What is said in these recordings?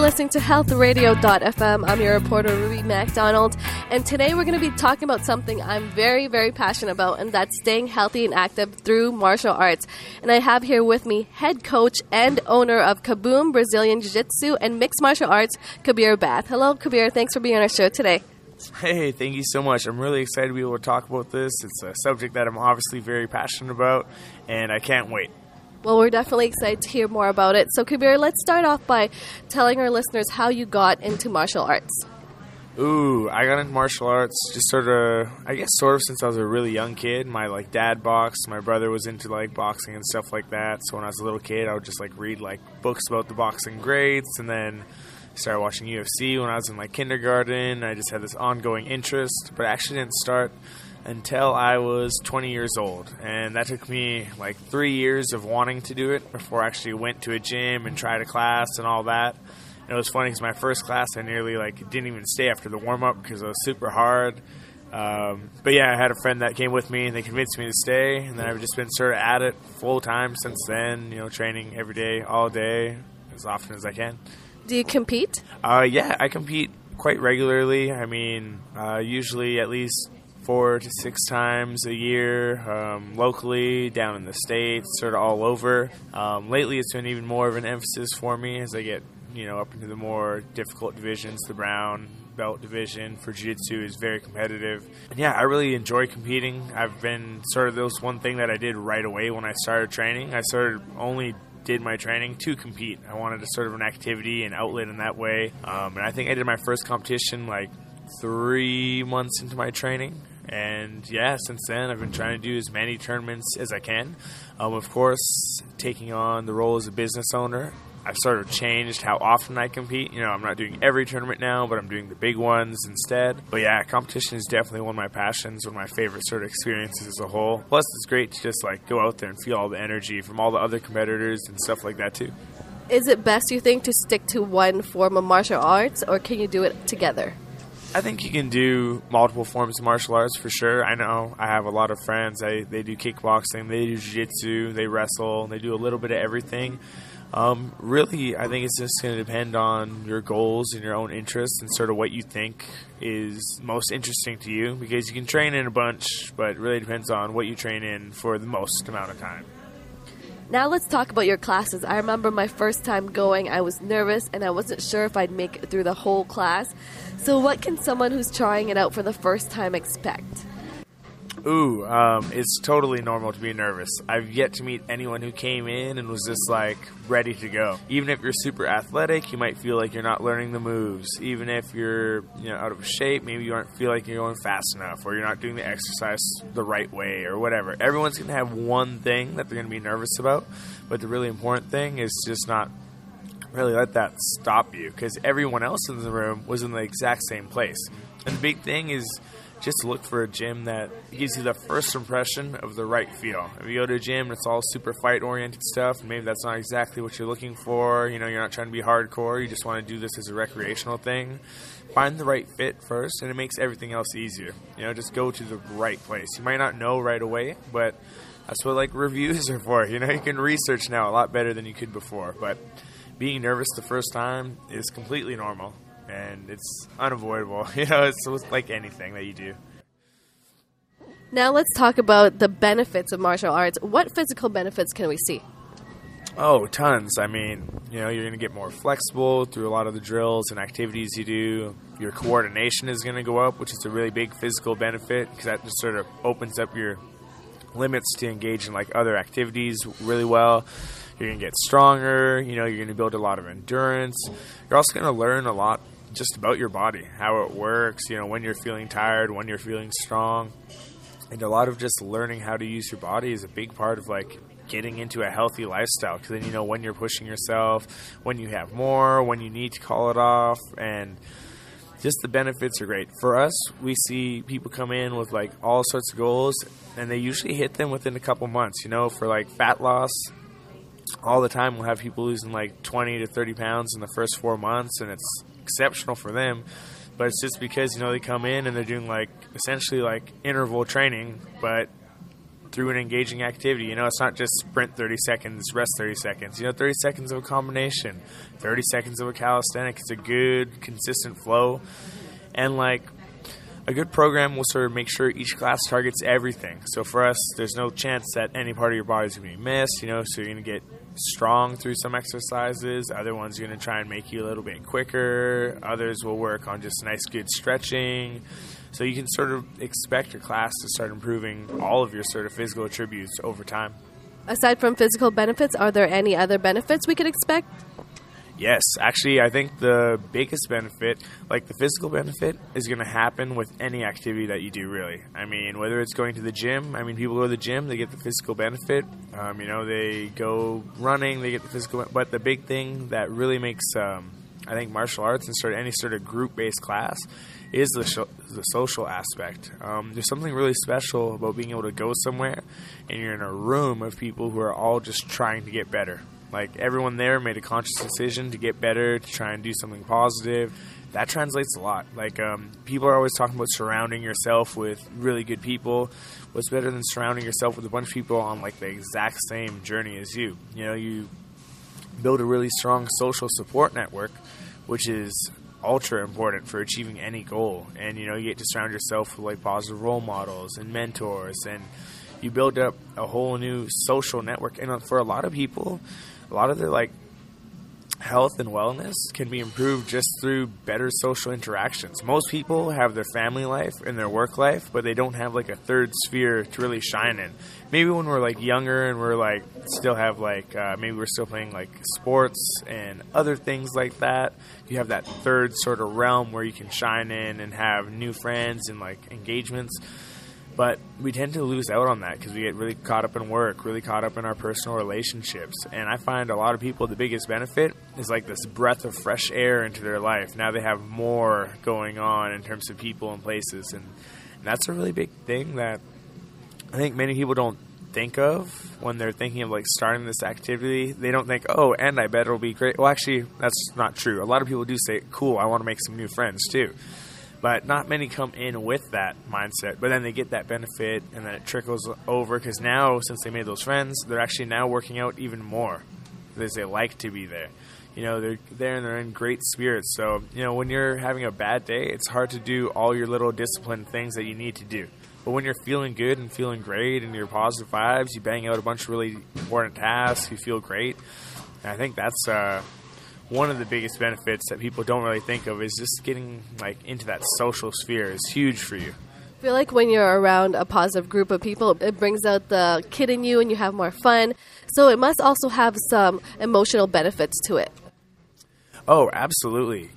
listening to healthradio.fm. I'm your reporter, Ruby MacDonald, and today we're going to be talking about something I'm very, very passionate about, and that's staying healthy and active through martial arts. And I have here with me head coach and owner of Kaboom Brazilian Jiu-Jitsu and Mixed Martial Arts, Kabir Bath. Hello, Kabir. Thanks for being on our show today. Hey, thank you so much. I'm really excited to be able to talk about this. It's a subject that I'm obviously very passionate about, and I can't wait. Well, we're definitely excited to hear more about it. So, Kabir, let's start off by telling our listeners how you got into martial arts. I got into martial arts just sort of since I was a really young kid. My dad boxed, my brother was into boxing and stuff like that. So when I was a little kid, I would just read books about the boxing greats, and then started watching UFC when I was in kindergarten. I just had this ongoing interest, but I actually didn't start until I was 20 years old, and that took me 3 years of wanting to do it before I actually went to a gym and tried a class and all that. And it was funny because my first class I nearly didn't even stay after the warm-up because it was super hard. But yeah, I had a friend that came with me and they convinced me to stay, and then I've just been sort of at it full time since then, training every day, all day, as often as I can. Do you compete? Yeah, I compete quite regularly. I mean, usually at least 4 to 6 times a year, locally, down in the States, sort of all over. Lately, it's been even more of an emphasis for me as I get, up into the more difficult divisions. The brown belt division for jiu-jitsu is very competitive. And yeah, I really enjoy competing. I've been sort of this one thing that I did right away when I started training. I only did my training to compete. I wanted a sort of an activity and outlet in that way. And I think I did my first competition 3 months into my training. And yeah, since then I've been trying to do as many tournaments as I can. Of course, taking on the role as a business owner, I've sort of changed how often I compete. I'm not doing every tournament now, but I'm doing the big ones instead. But yeah, competition is definitely one of my passions, one of my favorite sort of experiences as a whole. Plus, it's great to just go out there and feel all the energy from all the other competitors and stuff like that too. Is it best, you think, to stick to one form of martial arts, or can you do it together? I think you can do multiple forms of martial arts for sure. I know I have a lot of friends. They do kickboxing, they do jiu-jitsu, they wrestle, they do a little bit of everything. Really, I think it's just going to depend on your goals and your own interests and sort of what you think is most interesting to you, because you can train in a bunch, but it really depends on what you train in for the most amount of time. Now let's talk about your classes. I remember my first time going, I was nervous and I wasn't sure if I'd make it through the whole class. So what can someone who's trying it out for the first time expect? It's totally normal to be nervous. I've yet to meet anyone who came in and was just ready to go. Even if you're super athletic, you might feel like you're not learning the moves. Even if you're out of shape, maybe you aren't feel like you're going fast enough, or you're not doing the exercise the right way, or whatever. Everyone's going to have one thing that they're going to be nervous about, but the really important thing is just not really let that stop you, because everyone else in the room was in the exact same place. And the big thing is just look for a gym that gives you the first impression of the right feel. If you go to a gym and it's all super fight-oriented stuff, maybe that's not exactly what you're looking for. You're not trying to be hardcore. You just want to do this as a recreational thing. Find the right fit first, and it makes everything else easier. Just go to the right place. You might not know right away, but that's what reviews are for. You can research now a lot better than you could before. But being nervous the first time is completely normal. And it's unavoidable. It's like anything that you do. Now let's talk about the benefits of martial arts. What physical benefits can we see? Oh, tons. I mean, you're going to get more flexible through a lot of the drills and activities you do. Your coordination is going to go up, which is a really big physical benefit, because that just sort of opens up your limits to engage in other activities really well. You're going to get stronger. You're going to build a lot of endurance. You're also going to learn a lot just about your body, how it works, when you're feeling tired, when you're feeling strong. And a lot of just learning how to use your body is a big part of getting into a healthy lifestyle, because then you know when you're pushing yourself, when you have more, when you need to call it off, and just the benefits are great. For us, we see people come in with all sorts of goals, and they usually hit them within a couple months. For fat loss, all the time we'll have people losing 20 to 30 pounds in the first 4 months, and it's exceptional for them. But it's just because they come in and they're doing essentially interval training, but through an engaging activity. You know, it's not just sprint 30 seconds, rest 30 seconds. You know, 30 seconds of a combination, 30 seconds of a calisthenic. It's a good, consistent flow. And, like, a good program will sort of make sure each class targets everything. So for us, there's no chance that any part of your body is going to be missed, you know, so you're going to get strong through some exercises. Other ones are going to try and make you a little bit quicker. Others will work on just nice, good stretching. So you can sort of expect your class to start improving all of your sort of physical attributes over time. Aside from physical benefits, are there any other benefits we could expect? Yes, actually, I think the biggest benefit, like the physical benefit, is going to happen with any activity that you do, really. I mean, whether it's going to the gym, people go to the gym, they get the physical benefit. You know, they go running, they get the physical benefit. But the big thing that really makes, I think, martial arts and any sort of group-based class is the social aspect. There's something really special about being able to go somewhere and you're in a room of people who are all just trying to get better. Like, everyone there made a conscious decision to get better, to try and do something positive. That translates a lot. Like, people are always talking about surrounding yourself with really good people. What's better than surrounding yourself with a bunch of people on, like, the exact same journey as you? You know, you build a really strong social support network, which is ultra important for achieving any goal. And, you know, you get to surround yourself with, like, positive role models and mentors, and you build up a whole new social network. And for a lot of people, a lot of their, like, health and wellness can be improved just through better social interactions. Most people have their family life and their work life, but they don't have, like, a third sphere to really shine in. Maybe when we're, like, younger and we're, like, still have, like, maybe we're still playing, like, sports and other things like that. You have that third sort of realm where you can shine in and have new friends and, like, engagements. But we tend to lose out on that because we get really caught up in work, really caught up in our personal relationships. And I find a lot of people, the biggest benefit is like this breath of fresh air into their life. Now they have more going on in terms of people and places. And that's a really big thing that I think many people don't think of when they're thinking of, like, starting this activity. They don't think, oh, and I bet it'll be great. Well, actually, that's not true. A lot of people do say, cool, I want to make some new friends too. But not many come in with that mindset. But then they get that benefit, and then it trickles over. Because now, since they made those friends, they're actually now working out even more. Because they like to be there. You know, they're there and they're in great spirits. So, you know, when you're having a bad day, it's hard to do all your little disciplined things that you need to do. But when you're feeling good and feeling great and you're positive vibes, you bang out a bunch of really important tasks, you feel great. And I think that's one of the biggest benefits that people don't really think of is just getting, like, into that social sphere is huge for you. I feel like when you're around a positive group of people, it brings out the kid in you and you have more fun. So it must also have some emotional benefits to it. Oh, absolutely.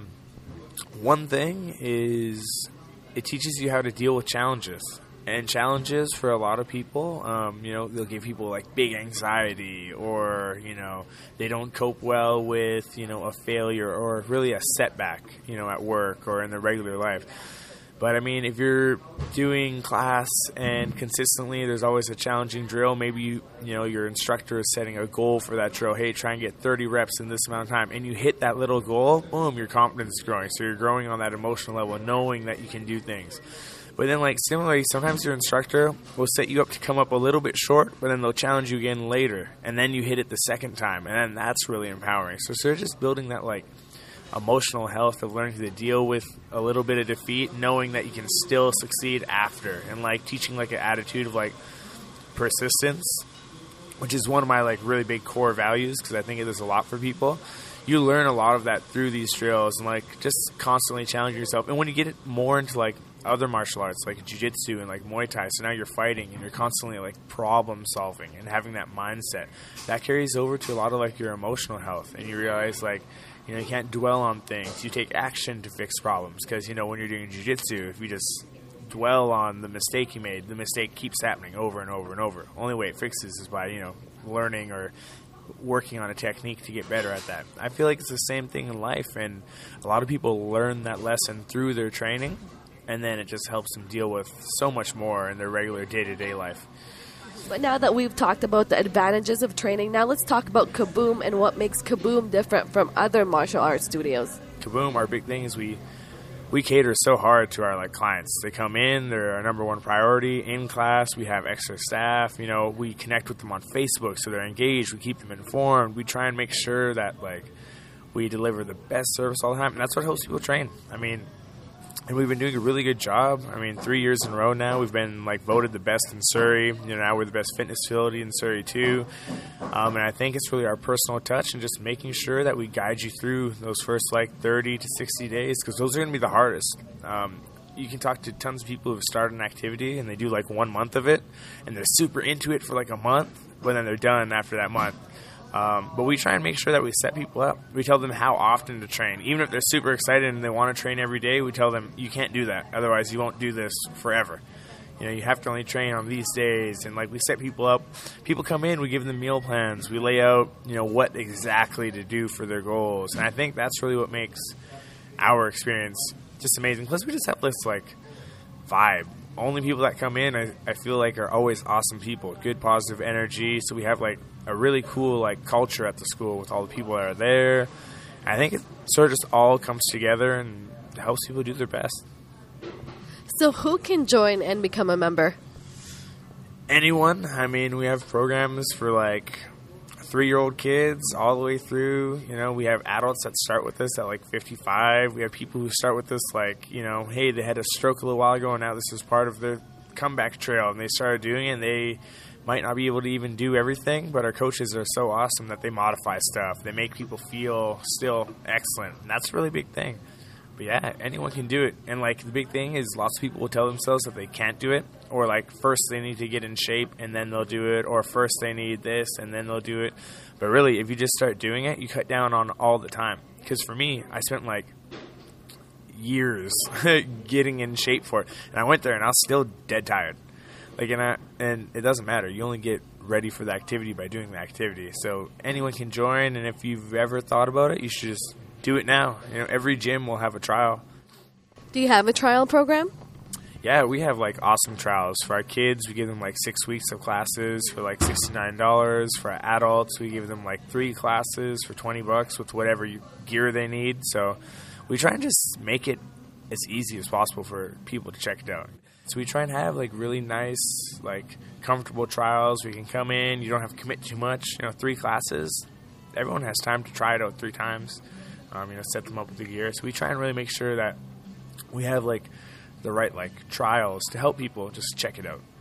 One thing is it teaches you how to deal with challenges. And challenges for a lot of people, you know, they'll give people, like, big anxiety, or, you know, they don't cope well with, you know, a failure or really a setback, you know, at work or in their regular life. But, I mean, if you're doing class and consistently there's always a challenging drill, maybe, you know, your instructor is setting a goal for that drill. Hey, try and get 30 reps in this amount of time. And you hit that little goal, boom, your confidence is growing. So you're growing on that emotional level, knowing that you can do things. But then, like, similarly, sometimes your instructor will set you up to come up a little bit short, but then they'll challenge you again later. And then you hit it the second time. And then that's really empowering. So they're just building that, like, emotional health of learning to deal with a little bit of defeat, knowing that you can still succeed after, and, like, teaching, like, an attitude of, like, persistence, which is one of my, like, really big core values because I think it does a lot for people. You learn a lot of that through these drills and, like, just constantly challenging yourself. And when you get it more into, like, other martial arts like jiu-jitsu and, like, Muay Thai, so now you're fighting and you're constantly, like, problem solving and having that mindset, that carries over to a lot of, like, your emotional health. And you realize, like, you know, you can't dwell on things. You take action to fix problems because, you know, when you're doing jiu-jitsu, if you just dwell on the mistake you made, the mistake keeps happening over and over and over. Only way it fixes is by, you know, learning or working on a technique to get better at that. I feel like it's the same thing in life, and a lot of people learn that lesson through their training, and then it just helps them deal with so much more in their regular day-to-day life. But now that we've talked about the advantages of training, now let's talk about Kaboom and what makes Kaboom different from other martial arts studios. Kaboom, our big thing is we we cater so hard to our like clients. They come in, they're our number one priority in class. We have extra staff. You know, we connect with them on Facebook so they're engaged. We keep them informed. We try and make sure that like we deliver the best service all the time, and that's what helps people train. I mean, and we've been doing a really good job. I mean, 3 years in a row now, we've been like voted the best in Surrey. You know, now we're the best fitness facility in Surrey too. And I think it's really our personal touch and just making sure that we guide you through those first like 30 to 60 days, because those are going to be the hardest. You can talk to tons of people who've started an activity and they do like 1 month of it and they're super into it for like a month, but then they're done after that month. But we try and make sure that we set people up. We tell them how often to train. Even if they're super excited and they want to train every day, we tell them you can't do that. Otherwise, you won't do this forever. You know, you have to only train on these days. And like we set people up. People come in, we give them meal plans. We lay out, you know, what exactly to do for their goals. And I think that's really what makes our experience just amazing. Plus, we just have this like vibe. Only people that come in, I feel like, are always awesome people, good positive energy. So we have like a really cool like culture at the school with all the people that are there. I think it sort of just all comes together and helps people do their best. So who can join and become a member? Anyone. I mean, we have programs for like 3-year-old kids all the way through. You know, we have adults that start with us at like 55. We have people who start with us like, you know, hey, they had a stroke a little while ago and now this is part of their comeback trail, and they started doing it, and they might not be able to even do everything, but our coaches are so awesome that they modify stuff. They make people feel still excellent, and that's a really big thing. But yeah, anyone can do it. And like the big thing is lots of people will tell themselves that they can't do it, or like first they need to get in shape and then they'll do it, or first they need this and then they'll do it. But really, if you just start doing it, you cut down on all the time. Because for me, I spent like years getting in shape for it, and I went there and I was still dead tired. Like, and it doesn't matter. You only get ready for the activity by doing the activity. So anyone can join, and if you've ever thought about it, you should just do it now. You know, every gym will have a trial. Do you have a trial program? Yeah, we have like awesome trials. For our kids, we give them like 6 weeks of classes for like $69. For our adults, we give them like 3 classes for $20 with whatever gear they need. So we try and just make it as easy as possible for people to check it out. So we try and have like really nice, like comfortable trials. We can come in, you don't have to commit too much. You know, 3 classes, everyone has time to try it out 3 times. You know, set them up with the gear. So we try and really make sure that we have like the right like trials to help people just check it out.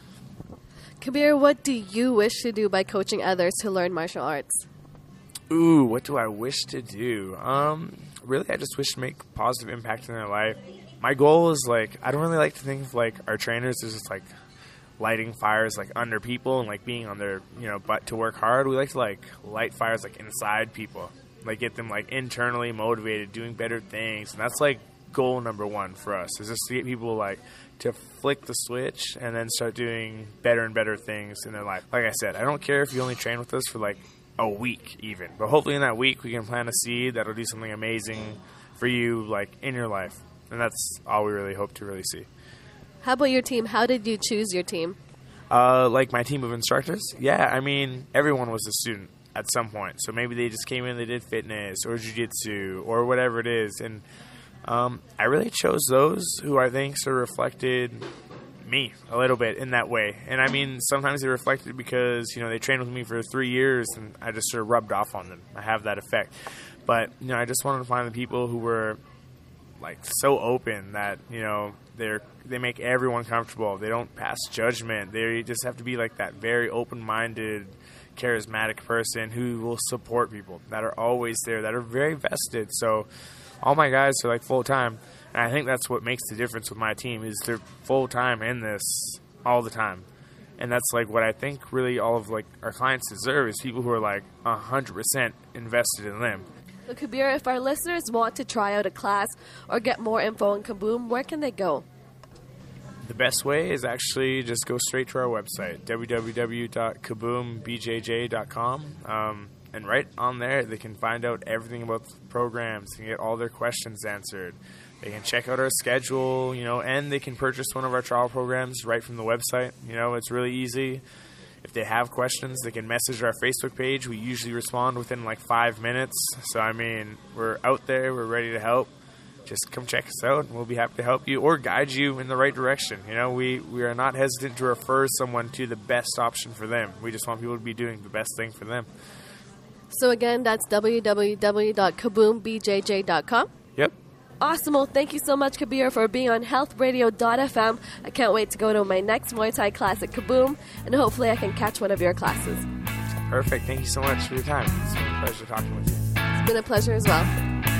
Kabir, what do you wish to do by coaching others to learn martial arts? Ooh, what do I wish to do? Really, I just wish to make a positive impact in their life. My goal is like, I don't really like to think of like our trainers as just like lighting fires like under people and like being on their, you know, butt to work hard. We like to like light fires like inside people, like get them like internally motivated, doing better things. And that's like goal number 1 for us, is just to get people like to flick the switch and then start doing better and better things in their life. Like I said, I don't care if you only train with us for like a week even, but hopefully in that week we can plant a seed that'll do something amazing for you like in your life. And that's all we really hope to really see. How about your team? How did you choose your team? Like my team of instructors? Yeah, I mean, everyone was a student at some point. So maybe they just came in, they did fitness or jiu-jitsu or whatever it is. And I really chose those who I think sort of reflected me a little bit in that way. And I mean, sometimes they reflected because, you know, they trained with me for 3 years and I just sort of rubbed off on them. I have that effect. But, you know, I just wanted to find the people who were like so open that, you know, they make everyone comfortable. They don't pass judgment. They just have to be like that very open-minded, charismatic person who will support people, that are always there, that are very vested. So all my guys are like full-time, and I think that's what makes the difference with my team, is they're full-time in this all the time. And that's like what I think really all of like our clients deserve, is people who are like 100% invested in them. So Kabir, if our listeners want to try out a class or get more info on Kaboom, where can they go? The best way is actually just go straight to our website, www.kaboombjj.com. And right on there, they can find out everything about the programs, they can get all their questions answered. They can check out our schedule, you know, and they can purchase one of our trial programs right from the website. You know, it's really easy. If they have questions, they can message our Facebook page. We usually respond within like 5 minutes. So, I mean, we're out there. We're ready to help. just come check us out, and we'll be happy to help you or guide you in the right direction. We are not hesitant to refer someone to the best option for them. We just want people to be doing the best thing for them. So again, that's www.kaboombjj.com. Yep. Awesome. Well, thank you so much, Kabir, for being on healthradio.fm. I can't wait to go to my next Muay Thai class at Kaboom, and hopefully I can catch one of your classes. Perfect. Thank you so much for your time. It's been a pleasure talking with you. It's been a pleasure as well.